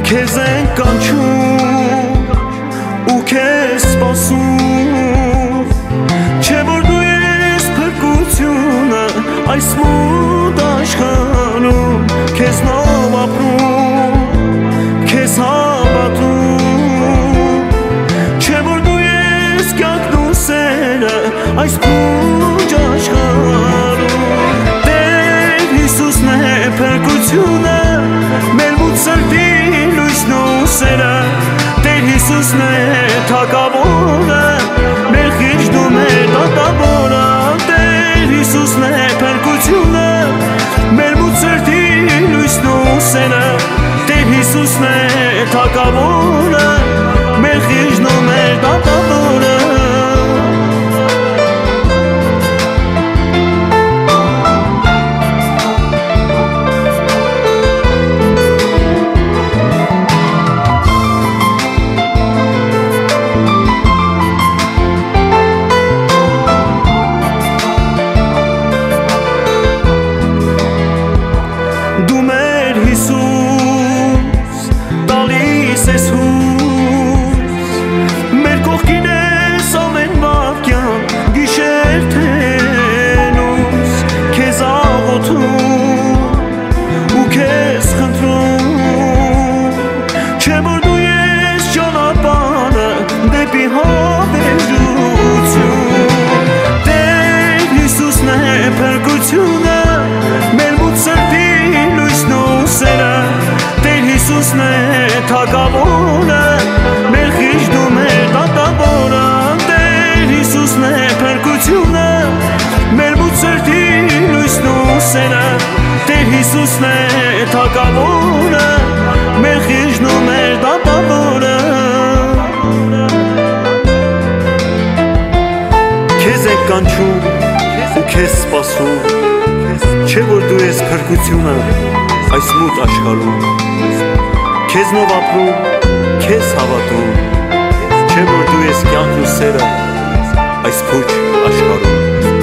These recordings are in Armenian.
Քեզ ենք կանչում ու քեզ սպասում, չէ որ դու ես փրկությունը այս մութ աշխարհում, քեզնով ապրում, քեզ հավատում, չէ որ դու ես կյանքն ու սերը այս փուչ աշխարհում։ Տեր Հիսուսն է փրկությունը, մեր մութ սրտի լույսն ու սերը, Տեր Հիսուսն է թագավորը, մեր խիղճն ու մեր դատավորը, Տեր Հիսուսն է փրկությունը, մեր մութ սրտի լույսն ու սերը, Տեր Հիսուսն է թագավորը, մեր խիղճն ու մեր դատավորը։ Դու մեր Հիսուս, տալիս ես հույս, մեր կողքին ես ամեն վայրկյան, գիշեր թե լույս, քեզ աղոթում ու քեզ խնդրում, չէ որ դու ես ճանապարհը դեպի հավերժություն, Տեր Հիսուսն է փրկությունը, մեր մութ սրտի լույսն ու սերը, Տեր Հիսուսն է թագավորը, մեր խիղճն ու մեր դատավորը, Տեր Հիսուսն է փրկությունը, մեր մութ սրտի լույսն ու սերը, Տեր Հիսուսն է թագավորը, մեր խիղճն ու մեր դատավորը։ Քեզ ենք կանչում ու քեզ սպասում, չէ որ դու ես փրկությունը այս մութ աշխարհում, քեզնով ապրում, քեզ հավատում, չէ որ դու ես կյանքն ու սերը այս փուչ աշխարհում։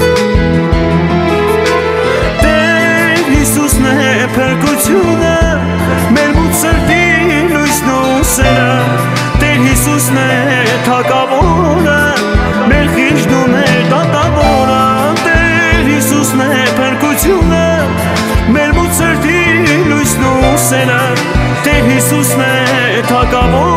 Տեր Հիսուսն է փրկությունը, մեր մութ սրտի լույսն ու սերը, Տեր Հիսուսն է թագավորը, մեր խիղճն ու մեր դատավորը, Տեր Հիսուսն է փրկությունը, մեր մութ սրտի լույսն ու սերը, Տեր Հիսուսն է թագավորը,